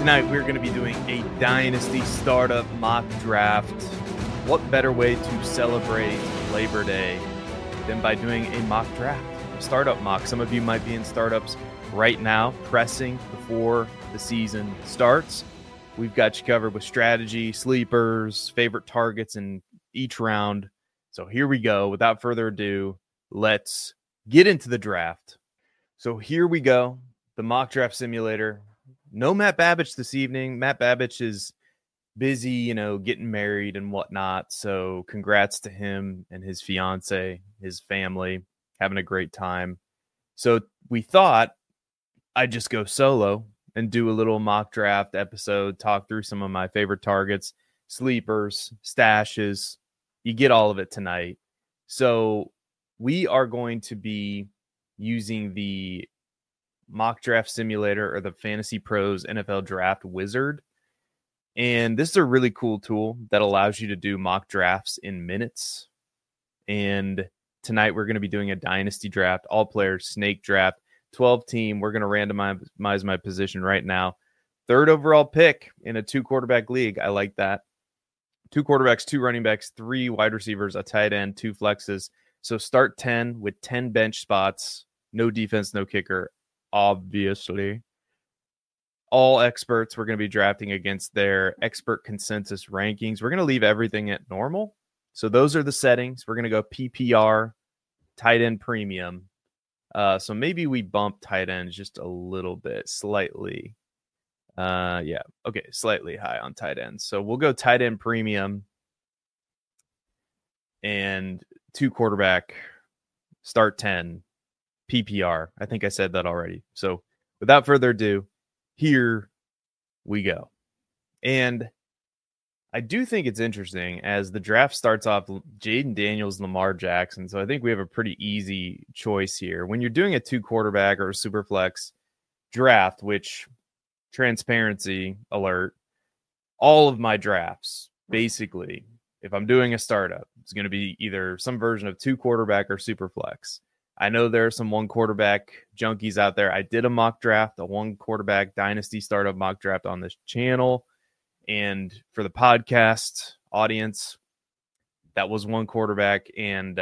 Tonight, we're going to be doing a Dynasty Startup mock draft. What better way to celebrate Labor Day than by doing a mock draft, a startup mock? Some of you might be in startups right now, pressing before the season starts. We've got you covered with strategy, sleepers, favorite targets in each round. So here we go. Without further ado, let's get into the draft. So here we go, the mock draft simulator. No Matt Babich this evening. Matt Babich is busy, getting married and whatnot. So congrats to him and his fiance, his family, having a great time. So we thought I'd just go solo and do a little mock draft episode, talk through some of my favorite targets, sleepers, stashes. You get all of it tonight. So we are going to be using the mock draft simulator or the Fantasy Pros NFL Draft Wizard. And this is a really cool tool that allows you to do mock drafts in minutes. And tonight we're going to be doing a dynasty draft, all players, snake draft, 12 team. We're going to randomize my position right now. Third overall pick in a 2-quarterback league. I like that. 2 quarterbacks, 2 running backs, 3 wide receivers, a tight end, 2 flexes. So start 10 with 10 bench spots. No defense, no kicker. Obviously, all experts we're going to be drafting against their expert consensus rankings. We're going to leave everything at normal. So those are the settings. We're going to go PPR, tight end premium. So maybe we bump tight ends just a little bit, slightly. Slightly high on tight ends. So we'll go tight end premium and 2 quarterback, start 10. PPR. I think I said that already. So without further ado, here we go. And I do think it's interesting as the draft starts off, Jayden Daniels, Lamar Jackson. So I think we have a pretty easy choice here. When you're doing a 2-quarterback or a super flex draft, which, transparency alert, all of my drafts, basically, if I'm doing a startup, it's going to be either some version of 2-quarterback or super flex. I know there are some 1-quarterback junkies out there. I did a mock draft, a 1-quarterback dynasty startup mock draft on this channel. And for the podcast audience, that was 1 quarterback. And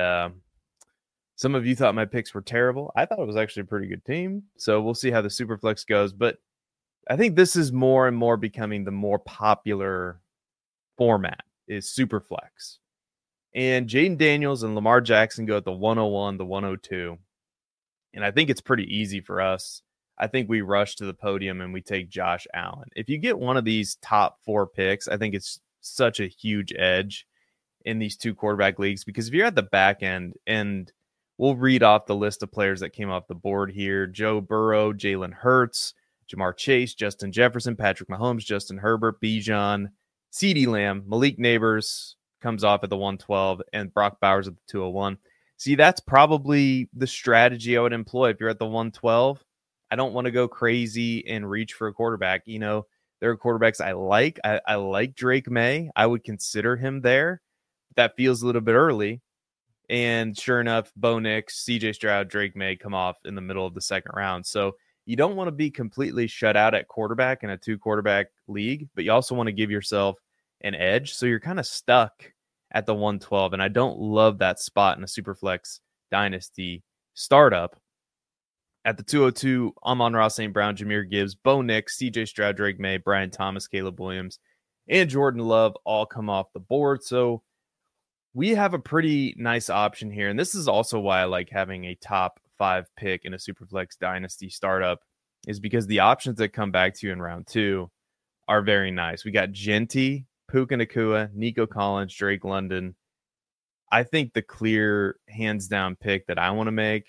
some of you thought my picks were terrible. I thought it was actually a pretty good team. So we'll see how the Superflex goes. But I think this is more and more becoming the more popular format is Superflex. And Jayden Daniels and Lamar Jackson go at the 101, the 102. And I think it's pretty easy for us. I think we rush to the podium and we take Josh Allen. If you get one of these top 4 picks, I think it's such a huge edge in these 2-quarterback leagues. Because if you're at the back end, and we'll read off the list of players that came off the board here. Joe Burrow, Jalen Hurts, Jamar Chase, Justin Jefferson, Patrick Mahomes, Justin Herbert, Bijan, CeeDee Lamb, Malik Neighbors comes off at the 112, and Brock Bowers at the 201. See, that's probably the strategy I would employ if you're at the 112. I don't want to go crazy and reach for a quarterback. There are quarterbacks I like. I like Drake May. I would consider him there. That feels a little bit early. And sure enough, Bo Nix, CJ Stroud, Drake May come off in the middle of the second round. So you don't want to be completely shut out at quarterback in a 2-quarterback league, but you also want to give yourself an edge. So you're kind of stuck at the 112. And I don't love that spot in a Superflex Dynasty startup. At the 202, Amon-Ra St. Brown, Jahmyr Gibbs, Bo Nix, CJ Stroud, Drake May, Brian Thomas, Caleb Williams, and Jordan Love all come off the board. So we have a pretty nice option here. And this is also why I like having a top 5 pick in a Superflex Dynasty startup, is because the options that come back to you in round 2 are very nice. We got Genty, Puka Nacua, Nico Collins, Drake London. I think the clear hands-down pick that I want to make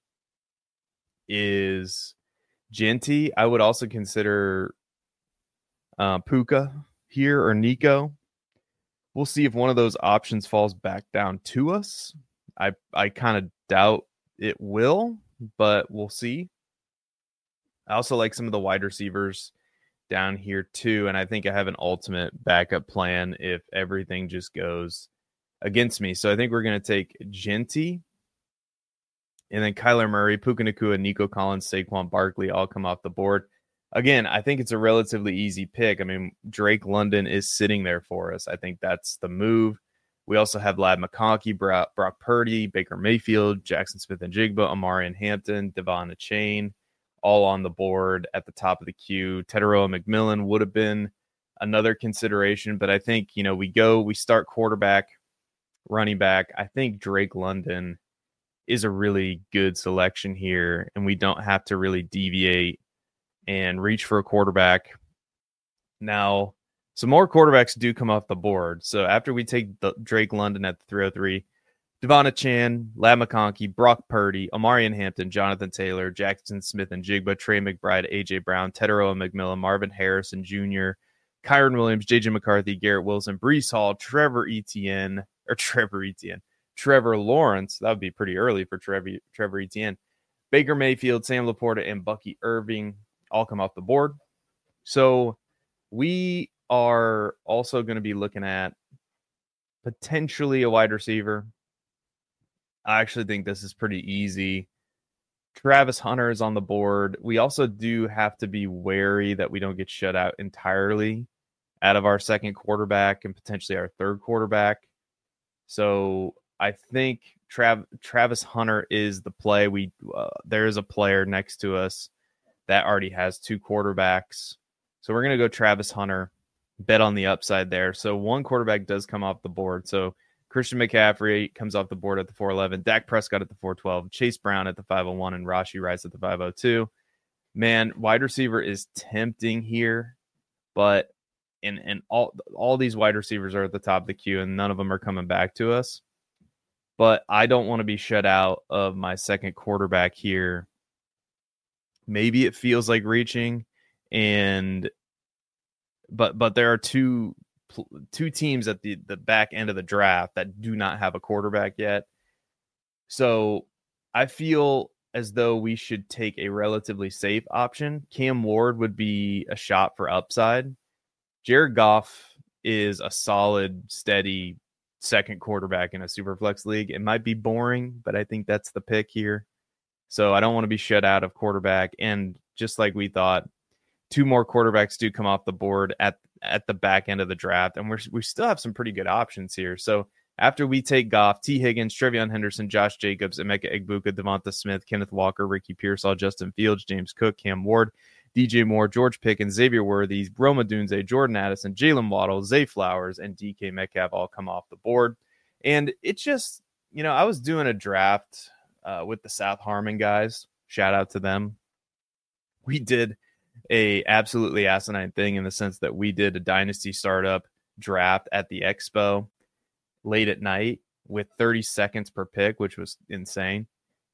is Genty. I would also consider Puka here or Nico. We'll see if one of those options falls back down to us. I kind of doubt it will, but we'll see. I also like some of the wide receivers down here too, and I think I have an ultimate backup plan if everything just goes against me. So I think we're going to take Genty, and then Kyler Murray, Puka Nacua, Nico Collins, Saquon Barkley all come off the board. again, I think it's a relatively easy pick. I mean, Drake London is sitting there for us. I think that's the move. We also have Ladd McConkey, Brock Purdy, Baker Mayfield, Jackson Smith and Jigba, Amarian Hampton, Devon Achane, all on the board at the top of the queue. Teteroa McMillan would have been another consideration, but I think, we start quarterback, running back. I think Drake London is a really good selection here, and we don't have to really deviate and reach for a quarterback. Now, some more quarterbacks do come off the board. So after we take Drake London at the 303, Devon Achane, Ladd McConkey, Brock Purdy, Amarian Hampton, Jonathan Taylor, Jackson Smith and Jigba, Trey McBride, A.J. Brown, Teteroa McMillan, Marvin Harrison Jr., Kyron Williams, J.J. McCarthy, Garrett Wilson, Breece Hall, Trevor Lawrence. That would be pretty early for Trevor Etienne. Baker Mayfield, Sam Laporta, and Bucky Irving all come off the board. So we are also going to be looking at potentially a wide receiver. I actually think this is pretty easy. Travis Hunter is on the board. We also do have to be wary that we don't get shut out entirely out of our second quarterback and potentially our third quarterback. So I think Travis Hunter is the play. There is a player next to us that already has two quarterbacks. So we're going to go Travis Hunter, bet on the upside there. So one quarterback does come off the board. So Christian McCaffrey comes off the board at the 411, Dak Prescott at the 412, Chase Brown at the 501, and Rashee Rice at the 502. Man, wide receiver is tempting here, but and all these wide receivers are at the top of the queue, and none of them are coming back to us. But I don't want to be shut out of my second quarterback here. Maybe it feels like reaching, but there are two teams at the back end of the draft that do not have a quarterback yet. So I feel as though we should take a relatively safe option. Cam Ward would be a shot for upside. Jared Goff is a solid, steady second quarterback in a Superflex league. It might be boring, but I think that's the pick here. So I don't want to be shut out of quarterback. And just like we thought, two more quarterbacks do come off the board at the back end of the draft. And we still have some pretty good options here. So after we take Goff, T. Higgins, Trevion Henderson, Josh Jacobs, Emeka Egbuka, Devonta Smith, Kenneth Walker, Ricky Pearsall, Justin Fields, James Cook, Cam Ward, DJ Moore, George Pickens, Xavier Worthy, Rome Odunze, Jordan Addison, Jalen Waddle, Zay Flowers, and DK Metcalf all come off the board. And it's just, I was doing a draft with the South Harmon guys. Shout out to them. We did a absolutely asinine thing in the sense that we did a dynasty startup draft at the expo late at night with 30 seconds per pick, which was insane.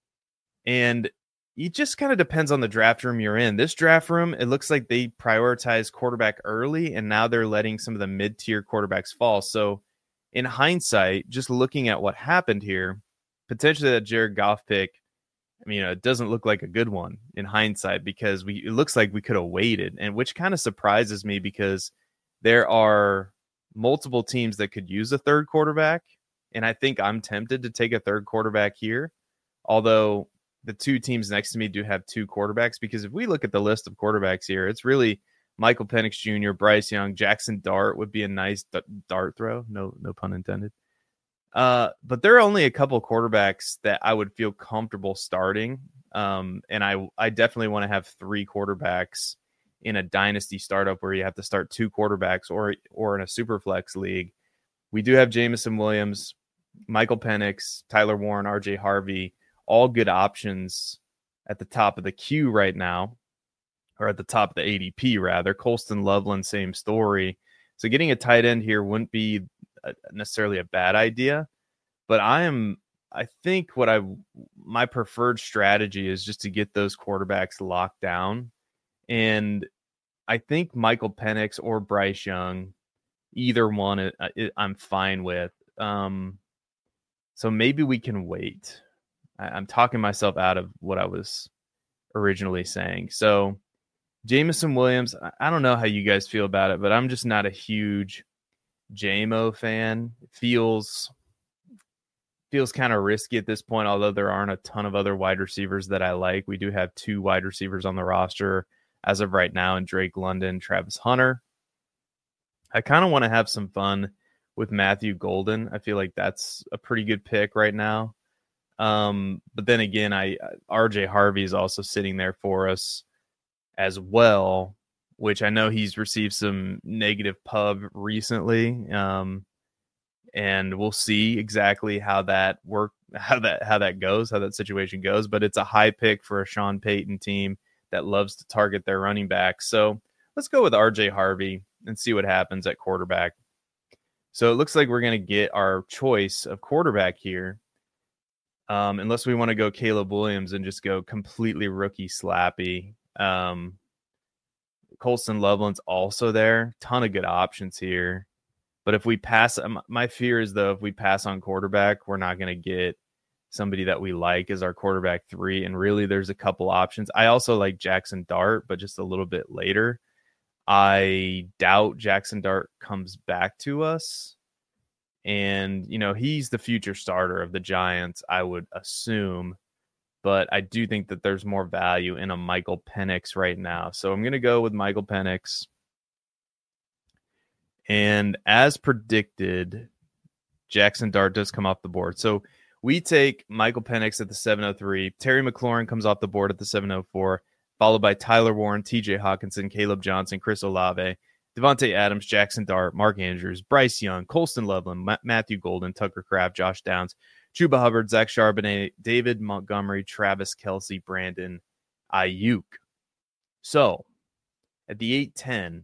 And it just kind of depends on the draft room you're in. This draft room, it looks like they prioritize quarterback early, and now they're letting some of the mid-tier quarterbacks fall. So in hindsight, just looking at what happened here, potentially that Jared Goff pick, it doesn't look like a good one in hindsight because it looks like we could have waited, and which kind of surprises me because there are multiple teams that could use a third quarterback, and I think I'm tempted to take a third quarterback here, although the two teams next to me do have two quarterbacks, because if we look at the list of quarterbacks here, it's really Michael Penix Jr., Bryce Young, Jackson Dart would be a nice dart throw. No pun intended. But there are only a couple quarterbacks that I would feel comfortable starting. And I definitely want to have three quarterbacks in a dynasty startup where you have to start two quarterbacks or in a super flex league. We do have Jameson Williams, Michael Penix, Tyler Warren, RJ Harvey, all good options at the top of the queue right now, or at the top of the ADP rather. Colston Loveland, same story. So getting a tight end here wouldn't be necessarily a bad idea, but I think my preferred strategy is just to get those quarterbacks locked down. And I think Michael Penix or Bryce Young, either one I'm fine with. So maybe we can wait. I'm talking myself out of what I was originally saying. So Jameson Williams, I don't know how you guys feel about it, but I'm just not a huge JMO fan. It feels kind of risky at this point, although there aren't a ton of other wide receivers that I like. We do have two wide receivers on the roster, as of right now, and Drake London, Travis Hunter. I kind of want to have some fun with Matthew Golden. I feel like that's a pretty good pick right now. But then again, RJ Harvey is also sitting there for us as well, which I know he's received some negative pub recently. And we'll see exactly how that situation goes. But it's a high pick for a Sean Payton team that loves to target their running back. So let's go with RJ Harvey and see what happens at quarterback. So it looks like we're going to get our choice of quarterback here. Unless we want to go Caleb Williams and just go completely rookie slappy. Colston Loveland's also there. Ton of good options here. But if we pass, my fear is, though, if we pass on quarterback, we're not going to get somebody that we like as our quarterback 3. And really, there's a couple options. I also like Jackson Dart, but just a little bit later. I doubt Jackson Dart comes back to us. And, he's the future starter of the Giants, I would assume. But I do think that there's more value in a Michael Penix right now. So I'm going to go with Michael Penix. And as predicted, Jackson Dart does come off the board. So we take Michael Penix at the 703. Terry McLaurin comes off the board at the 704, followed by Tyler Warren, TJ Hawkinson, Caleb Johnson, Chris Olave, Devontae Adams, Jackson Dart, Mark Andrews, Bryce Young, Colston Loveland, Matthew Golden, Tucker Kraft, Josh Downs, Chuba Hubbard, Zach Charbonnet, David Montgomery, Travis Kelce, Brandon Ayuk. So at the 8-10,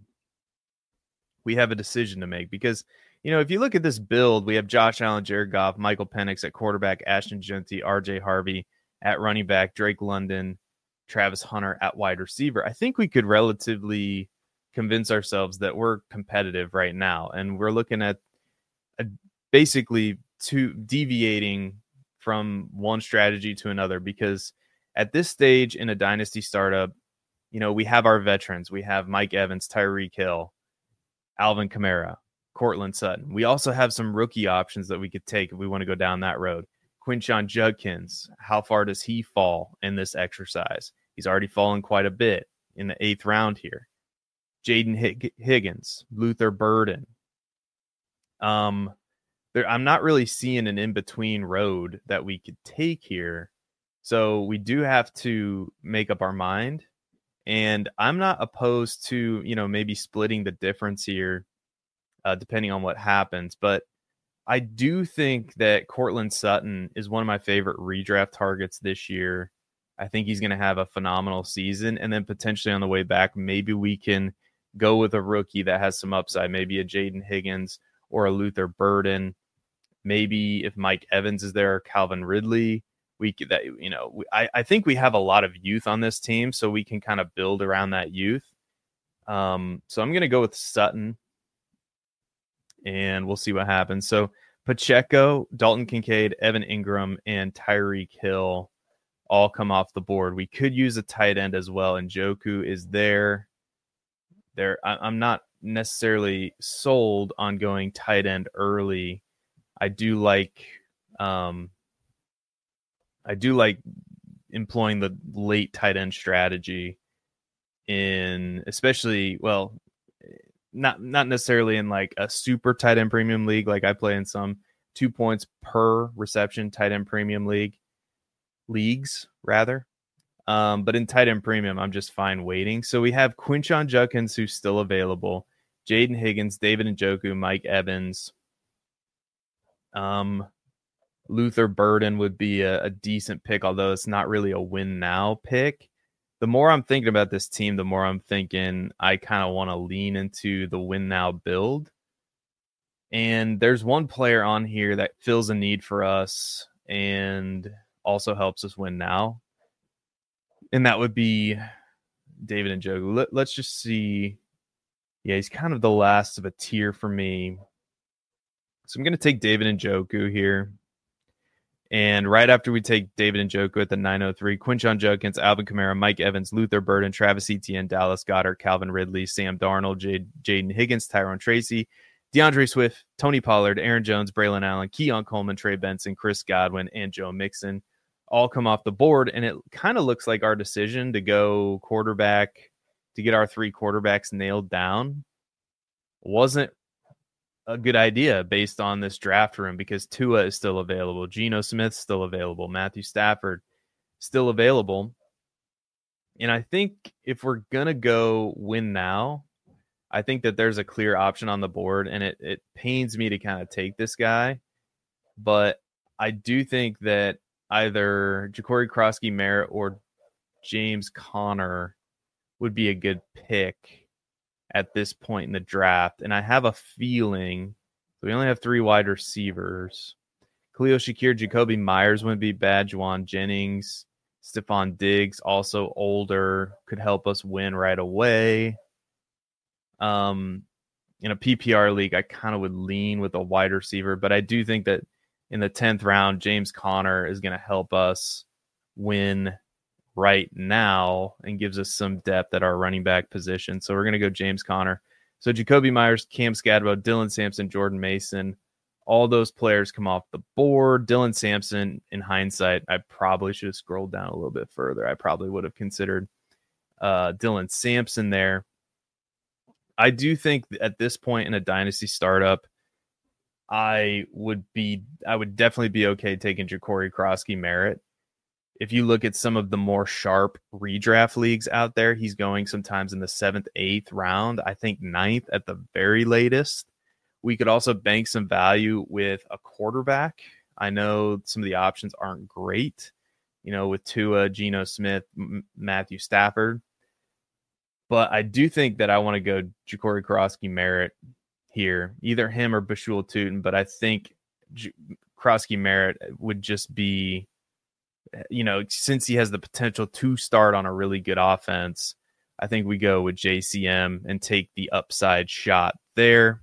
we have a decision to make because, if you look at this build, we have Josh Allen, Jared Goff, Michael Penix at quarterback, Ashton Jeanty, RJ Harvey at running back, Drake London, Travis Hunter at wide receiver. I think we could relatively convince ourselves that we're competitive right now. And we're looking at basically deviating from one strategy to another, because at this stage in a dynasty startup, we have our veterans. We have Mike Evans, Tyreek Hill, Alvin Kamara, Cortland Sutton. We also have some rookie options that we could take if we want to go down that road. Quinshon Judkins, how far does he fall in this exercise? He's already fallen quite a bit in the 8th round here. Jaden Higgins, Luther Burden. I'm not really seeing an in-between road that we could take here. So we do have to make up our mind. And I'm not opposed to, maybe splitting the difference here, depending on what happens. But I do think that Cortland Sutton is one of my favorite redraft targets this year. I think he's going to have a phenomenal season. And then potentially on the way back, maybe we can go with a rookie that has some upside, maybe a Jaden Higgins or a Luther Burden. Maybe if Mike Evans is there, Calvin Ridley. I think we have a lot of youth on this team, so we can kind of build around that youth. So I'm going to go with Sutton, and we'll see what happens. So Pacheco, Dalton Kincaid, Evan Ingram, and Tyreek Hill all come off the board. We could use a tight end as well, and Njoku is there. I'm not necessarily sold on going tight end early. I do like employing the late tight end strategy especially not necessarily in like a super tight end premium league. Like I play in some 2 points per reception tight end premium leagues rather. But in tight end premium, I'm just fine waiting. So we have Quinshon Judkins, who's still available, Jaden Higgins, David Njoku, Mike Evans. Luther Burden would be a decent pick, although it's not really a win now pick. The more I'm thinking about this team, the more I'm thinking I kind of want to lean into the win now build. And there's one player on here that fills a need for us and also helps us win now. And that would be David Njoku. Let's just see. Yeah, he's kind of the last of a tier for me. So I'm going to take David Njoku here. And right after we take David Njoku at the 903, Quinshon Judkins, Alvin Kamara, Mike Evans, Luther Burden, Travis Etienne, Dallas Goedert, Calvin Ridley, Sam Darnold, Jaden Higgins, Tyrone Tracy, DeAndre Swift, Tony Pollard, Aaron Jones, Braylon Allen, Keon Coleman, Trey Benson, Chris Godwin, and Joe Mixon all come off the board. And it kind of looks like our decision to go quarterback to get our 3 quarterbacks nailed down wasn't a good idea based on this draft room, because Tua is still available. Geno Smith's still available. Matthew Stafford still available. And I think if we're going to go win now, I think that there's a clear option on the board, and it pains me to kind of take this guy. But I do think that either Ja'Cory Krosky-Merritt or James Conner would be a good pick at this point in the draft. And I have a feeling, so we only have 3 wide receivers. Khalil Shakir, Jacoby Myers wouldn't be bad. Juwan Jennings, Stephon Diggs, also older, could help us win right away. In a PPR league, I kind of would lean with a wide receiver, but I do think that in the 10th round, James Conner is going to help us win right now and gives us some depth at our running back position. So we're going to go James Conner. So Jacoby Myers, Cam Scadwell, Dylan Sampson, Jordan Mason, all those players come off the board. Dylan Sampson, in hindsight, I probably should have scrolled down a little bit further. I probably would have considered Dylan Sampson there. I do think at this point in a dynasty startup, I would definitely be okay taking Ja'Cory Krosky-Merritt. If you look at some of the more sharp redraft leagues out there, he's going sometimes in the 7th, 8th round, I think 9th at the very latest. We could also bank some value with a quarterback. I know some of the options aren't great, with Tua, Geno Smith, Matthew Stafford. But I do think that I want to go Ja'Cory Krosky-Merritt here, either him or Bashul Tutin. But I think Krosky-Merritt would just be, since he has the potential to start on a really good offense, I think we go with JCM and take the upside shot there.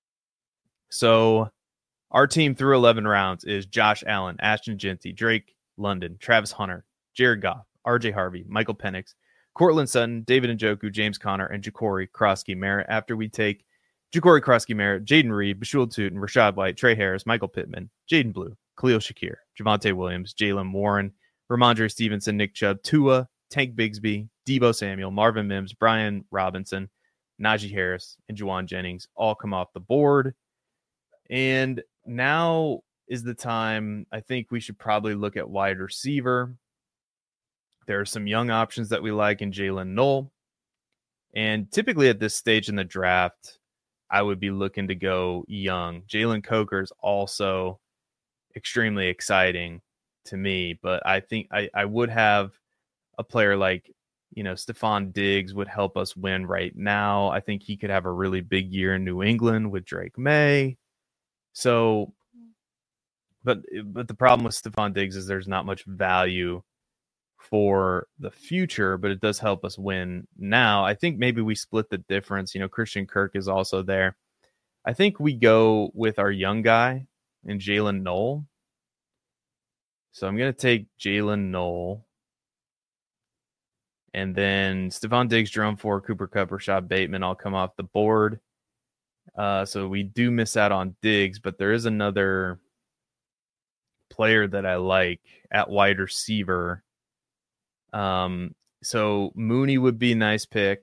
So our team through 11 rounds is Josh Allen, Ashton Jeanty, Drake London, Travis Hunter, Jared Goff, RJ Harvey, Michael Penix, Courtland Sutton, David Njoku, James Conner, and Ja'Cory Krosky-Merritt. After we take Ja'Cory Krosky-Merritt, Jaden Reed, Bashul Tutin, Rachaad White, Trey Harris, Michael Pittman, Jaden Blue, Khalil Shakir, Javonte Williams, Jaylen Warren, Ramondre Stevenson, Nick Chubb, Tua, Tank Bigsby, Deebo Samuel, Marvin Mims, Brian Robinson, Najee Harris, and Juwan Jennings all come off the board. And now is the time I think we should probably look at wide receiver. There are some young options that we like in Jalen Knoll. And typically at this stage in the draft, I would be looking to go young. Jalen Coker is also extremely exciting to me, but I think I would have a player like, Stephon Diggs would help us win right now. I think he could have a really big year in New England with Drake May. So, but the problem with Stephon Diggs is there's not much value for the future, but it does help us win now. I think maybe we split the difference. Christian Kirk is also there. I think we go with our young guy in Jalen Knoll. So I'm going to take Jalen Knoll. And then Stephon Diggs, Jerome Ford, Cooper Kupp, Rashad Bateman all come off the board. So we do miss out on Diggs, but there is another player that I like at wide receiver. So Mooney would be a nice pick.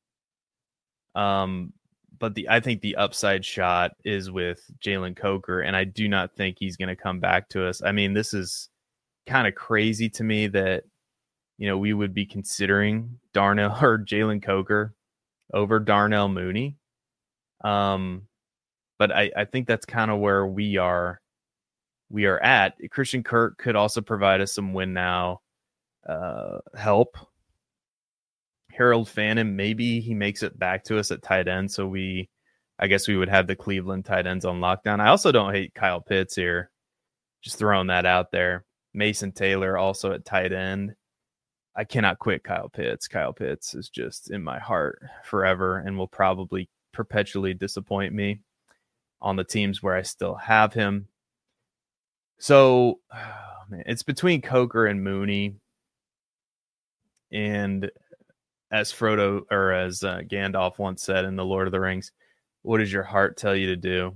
But I think the upside shot is with Jalen Coker, and I do not think he's going to come back to us. I mean, this is kind of crazy to me that, we would be considering Darnell or Jalen Coker over Darnell Mooney. But I think that's kind of where we are at. Christian Kirk could also provide us some win now help. Harold Fannin, maybe he makes it back to us at tight end, so I guess we would have the Cleveland tight ends on lockdown. I also don't hate Kyle Pitts here, just throwing that out there. Mason Taylor also at tight end. I cannot quit Kyle Pitts. Kyle Pitts is just in my heart forever and will probably perpetually disappoint me on the teams where I still have him. So, it's between Coker and Mooney. And as Frodo, or as Gandalf once said in The Lord of the Rings, what does your heart tell you to do?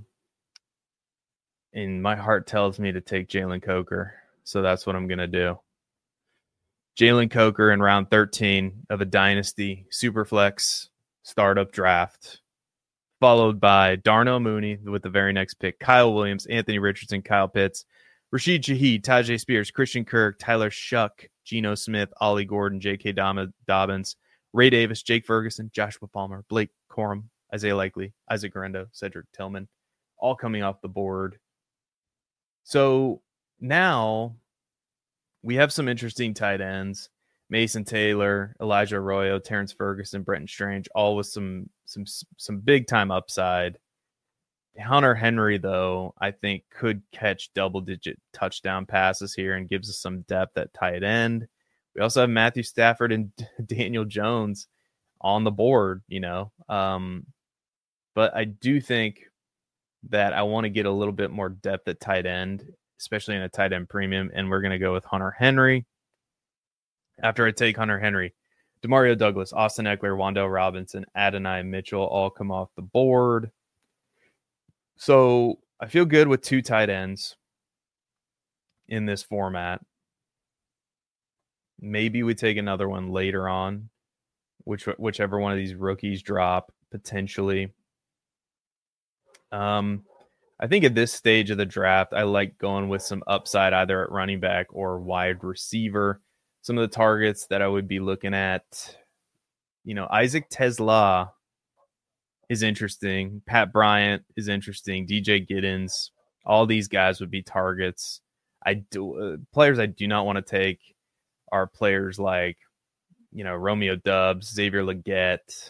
And my heart tells me to take Jalen Coker. So that's what I'm going to do. Jalen Coker in round 13 of a dynasty superflex startup draft, followed by Darnell Mooney with the very next pick, Kyle Williams, Anthony Richardson, Kyle Pitts, Rashid Shaheed, Tajay Spears, Christian Kirk, Tyler Shuck, Geno Smith, Ollie Gordon, J.K. Dobbins, Ray Davis, Jake Ferguson, Joshua Palmer, Blake Corum, Isaiah Likely, Isaac Garendo, Cedric Tillman, all coming off the board. So now we have some interesting tight ends. Mason Taylor, Elijah Arroyo, Terrence Ferguson, Brenton Strange, all with some big time upside. Hunter Henry, though, I think could catch double-digit touchdown passes here and gives us some depth at tight end. We also have Matthew Stafford and Daniel Jones on the board, but I do think that I want to get a little bit more depth at tight end, especially in a tight end premium, and we're going to go with Hunter Henry. After I take Hunter Henry, Demario Douglas, Austin Eckler, Wan'Dale Robinson, Adonai Mitchell all come off the board. So I feel good with 2 tight ends in this format. Maybe we take another one later on, whichever one of these rookies drop potentially. I think at this stage of the draft, I like going with some upside either at running back or wide receiver. Some of the targets that I would be looking at, Isaac Tesla is interesting. Pat Bryant is interesting. DJ Giddens, all these guys would be targets. Players I do not want to take are players like, Romeo Doubs, Xavier Legette,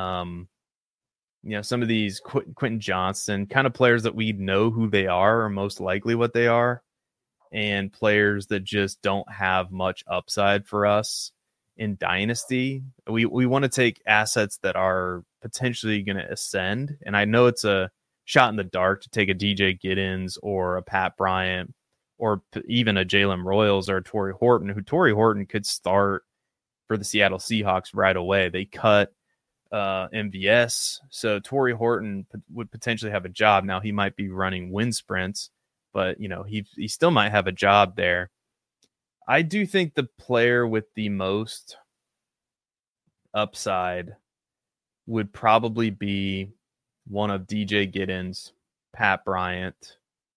some of these Quentin Johnston, kind of players that we know who they are or most likely what they are, and players that just don't have much upside for us in Dynasty. We want to take assets that are potentially going to ascend. And I know it's a shot in the dark to take a DJ Giddens or a Pat Bryant or even a Jalen Royals or a Torrey Horton could start for the Seattle Seahawks right away. They cut MVS, so Torrey Horton would potentially have a job. Now he might be running wind sprints, but he still might have a job there. I do think the player with the most upside would probably be one of DJ Giddens, Pat Bryant,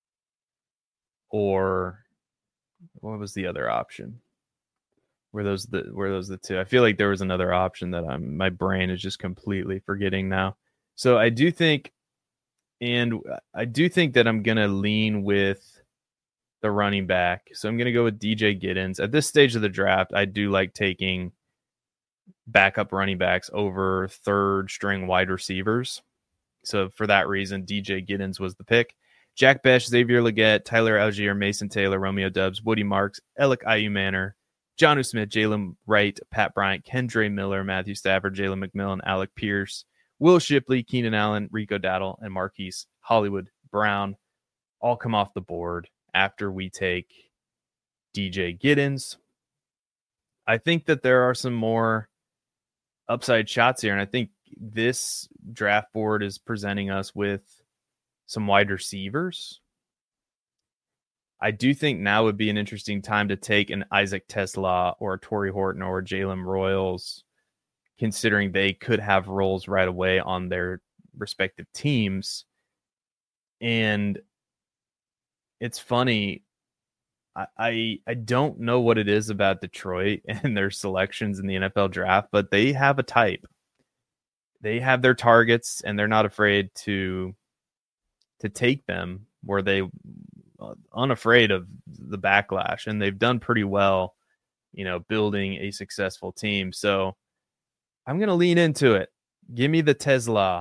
or what was the other option? Were those the two? I feel like there was another option that my brain is just completely forgetting now. So I do think that I'm going to lean with the running back. So I'm going to go with DJ Giddens. At this stage of the draft, I do like taking backup running backs over third string wide receivers. So for that reason, DJ Giddens was the pick. Jack Bech, Xavier Legette, Tyler Algier, Mason Taylor, Romeo Doubs, Woody Marks, Alec Ayumanor, Jonnu Smith, Jalen Wright, Pat Bryant, Kendre Miller, Matthew Stafford, Jalen McMillan, Alec Pierce, Will Shipley, Keenan Allen, Rico Dowdle, and Marquise Hollywood Brown all come off the board after we take DJ Giddens. I think that there are some more upside shots here, and I think this draft board is presenting us with some wide receivers. I do think now would be an interesting time to take an Isaac Tesla or a Torrey Horton or a Jalen Royals, considering they could have roles right away on their respective teams. And it's funny, I don't know what it is about Detroit and their selections in the NFL draft, but they have a type. They have their targets, and they're not afraid to take them where they unafraid of the backlash, and they've done pretty well, building a successful team. So I'm going to lean into it. Give me the Tesla.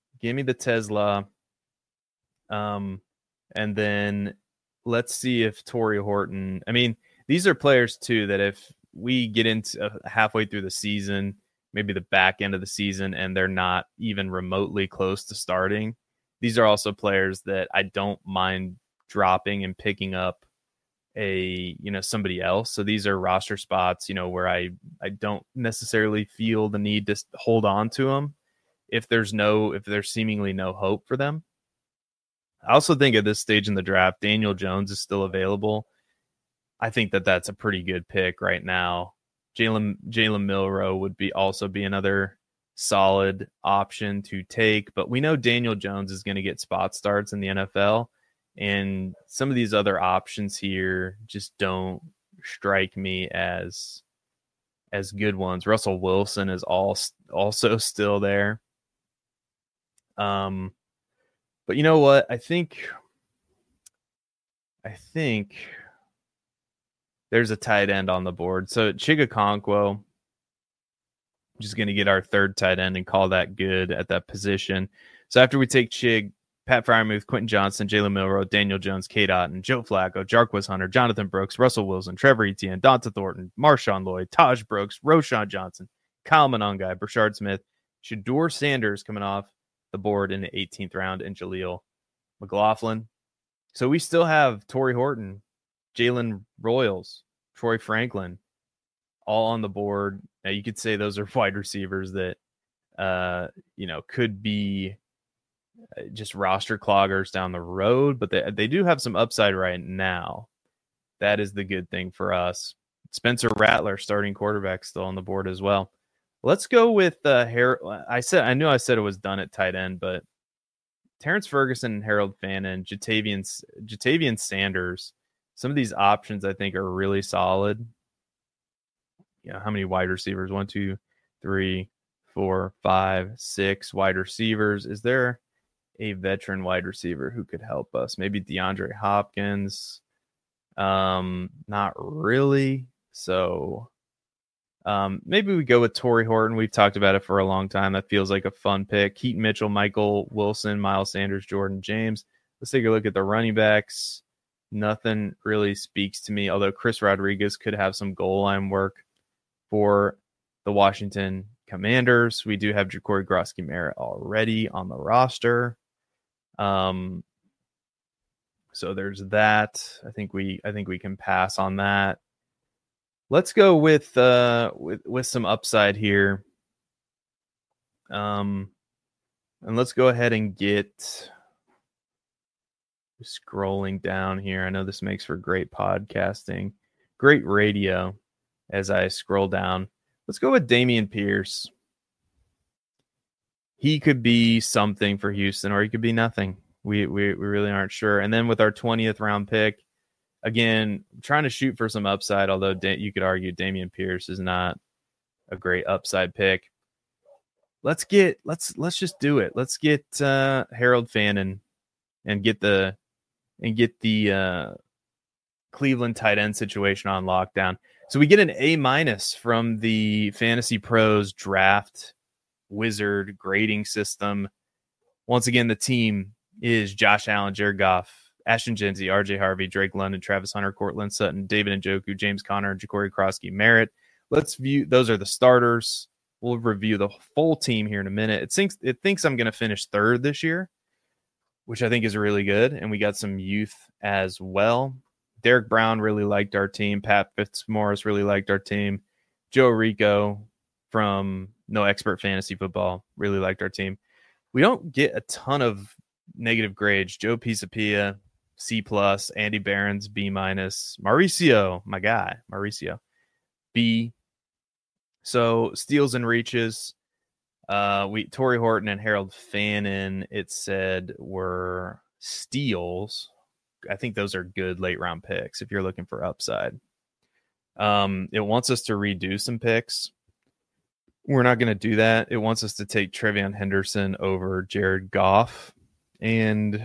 And then let's see if Torrey Horton, these are players too, that if we get into halfway through the season, maybe the back end of the season, and they're not even remotely close to starting, these are also players that I don't mind dropping and picking up somebody else. So these are roster spots, where I don't necessarily feel the need to hold on to them if there's seemingly no hope for them. I also think at this stage in the draft, Daniel Jones is still available. I think that that's a pretty good pick right now. Jalen Milroe would also be another solid option to take, but we know Daniel Jones is going to get spot starts in the NFL, and some of these other options here just don't strike me as good ones. Russell Wilson is also still there. But you know what? I think there's a tight end on the board. So Chig Okonkwo, just going to get our third tight end and call that good at that position. So after we take Chig, Pat Freiermuth, Quentin Johnson, Jalen Milroe, Daniel Jones, Cade Otton, Joe Flacco, Jarquez Hunter, Jonathan Brooks, Russell Wilson, Trevor Etienne, Donta Thornton, Marshawn Lloyd, Taj Brooks, Roschon Johnson, Kyle Monangai, Brashard Smith, Shedeur Sanders coming off the board in the 18th round, and Jaleel McLaughlin. So we still have Torrey Horton, Jalen Royals, Troy Franklin, all on the board. Now you could say those are wide receivers that, could be just roster cloggers down the road, but they do have some upside right now. That is the good thing for us. Spencer Rattler, starting quarterback, still on the board as well. Let's go with I knew I said it was done at tight end, but Terrence Ferguson, Harold Fannin, Jatavian Sanders. Some of these options I think are really solid. How many wide receivers? 1, 2, 3, 4, 5, 6 wide receivers. Is there a veteran wide receiver who could help us? Maybe DeAndre Hopkins. Not really. So maybe we go with Torrey Horton. We've talked about it for a long time. That feels like a fun pick. Keaton Mitchell, Michael Wilson, Miles Sanders, Jordan James. Let's take a look at the running backs. Nothing really speaks to me, although Chris Rodriguez could have some goal line work for the Washington Commanders. We do have Ja'Cory Groski-Merritt already on the roster. So there's that. I think we can pass on that. Let's go with some upside here. And let's go ahead and get scrolling down here. I know this makes for great podcasting, great radio as I scroll down. Let's go with Dameon Pierce. He could be something for Houston, or he could be nothing. We really aren't sure. And then with our 20th round pick, again, trying to shoot for some upside, although you could argue Dameon Pierce is not a great upside pick. Let's just do it. Let's get Harold Fannin and get the Cleveland tight end situation on lockdown. So we get an A- from the Fantasy Pros draft wizard grading system. Once again, the team is Josh Allen, Jared Goff, Ashton Jeanty, RJ Harvey, Drake London, Travis Hunter, Cortland Sutton, David Njoku, James Conner, and Ja'Cory Groski-Merritt. Let's view, those are the starters. We'll review the full team here in a minute. It thinks I'm going to finish third this year, which I think is really good. And we got some youth as well. Derek Brown really liked our team. Pat Fitzmaurice really liked our team. Joe Rico from No Expert Fantasy Football really liked our team. We don't get a ton of negative grades. Joe Pisapia, C+, Andy Behrens, B-. Mauricio, my guy, Mauricio, B. So steals and reaches. Torrey Horton and Harold Fannin, it said, were steals. I think those are good late round picks if you're looking for upside. It wants us to redo some picks. We're not going to do that. It wants us to take Trevion Henderson over Jared Goff. And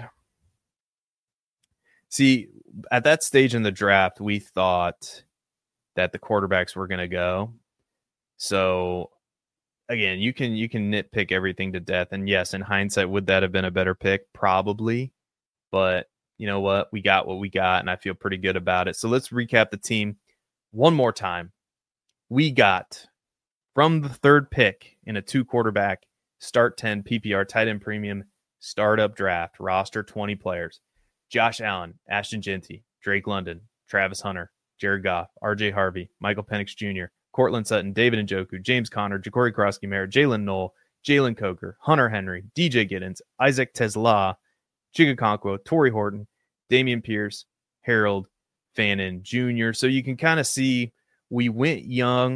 see, at that stage in the draft, we thought that the quarterbacks were going to go. So again, you can nitpick everything to death. And yes, in hindsight, would that have been a better pick? Probably. But you know what? We got what we got, and I feel pretty good about it. So let's recap the team one more time. We got, from the third pick in a 2-quarterback start 10 PPR tight end premium startup draft, roster 20 players, Josh Allen, Ashton Jeanty, Drake London, Travis Hunter, Jared Goff, RJ Harvey, Michael Penix Jr., Cortland Sutton, David Njoku, James Conner, Ja'Cory Groski-Merritt, Jalen Knoll, Jalen Coker, Hunter Henry, DJ Giddens, Isaac Tesla, Chig Okonkwo, Torrey Horton, Dameon Pierce, Harold Fannin Jr. So you can kind of see we went young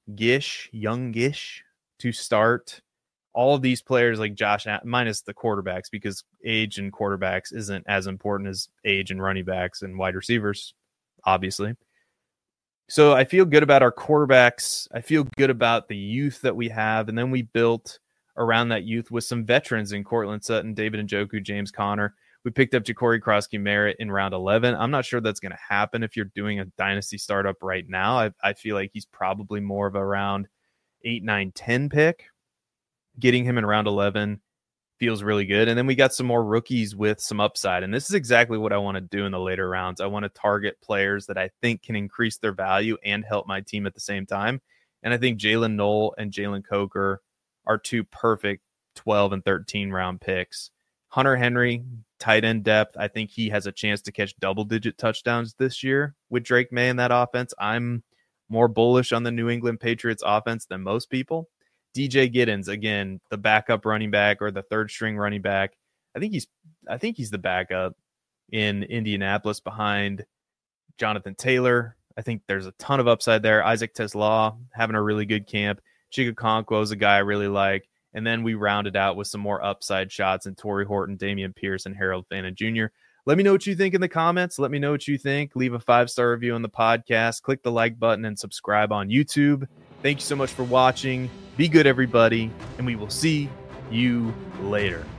Youngish to start. All of these players like Josh, minus the quarterbacks, because age in quarterbacks isn't as important as age in running backs and wide receivers, obviously. So I feel good about our quarterbacks. I feel good about the youth that we have. And then we built around that youth with some veterans in Cortland Sutton, David Njoku, James Conner. We picked up Ja'Cory Crosby-Merritt in round 11. I'm not sure that's going to happen if you're doing a dynasty startup right now. I feel like he's probably more of a round 8, 9, 10 pick. Getting him in round 11 feels really good. And then we got some more rookies with some upside. And this is exactly what I want to do in the later rounds. I want to target players that I think can increase their value and help my team at the same time. And I think Jalen Knoll and Jalen Coker are two perfect 12 and 13 round picks. Hunter Henry, tight end depth. I think he has a chance to catch double-digit touchdowns this year with Drake May in that offense. I'm more bullish on the New England Patriots offense than most people. DJ Giddens, again, the backup running back or the third string running back. I think he's the backup in Indianapolis behind Jonathan Taylor. I think there's a ton of upside there. Isaac Tesla having a really good camp. Chig Okonkwo is a guy I really like. And then we rounded out with some more upside shots in Torrey Horton, Dameon Pierce, and Harold Fannin Jr. Let me know what you think in the comments. Let me know what you think. Leave a 5-star review on the podcast. Click the like button and subscribe on YouTube. Thank you so much for watching. Be good, everybody, and we will see you later.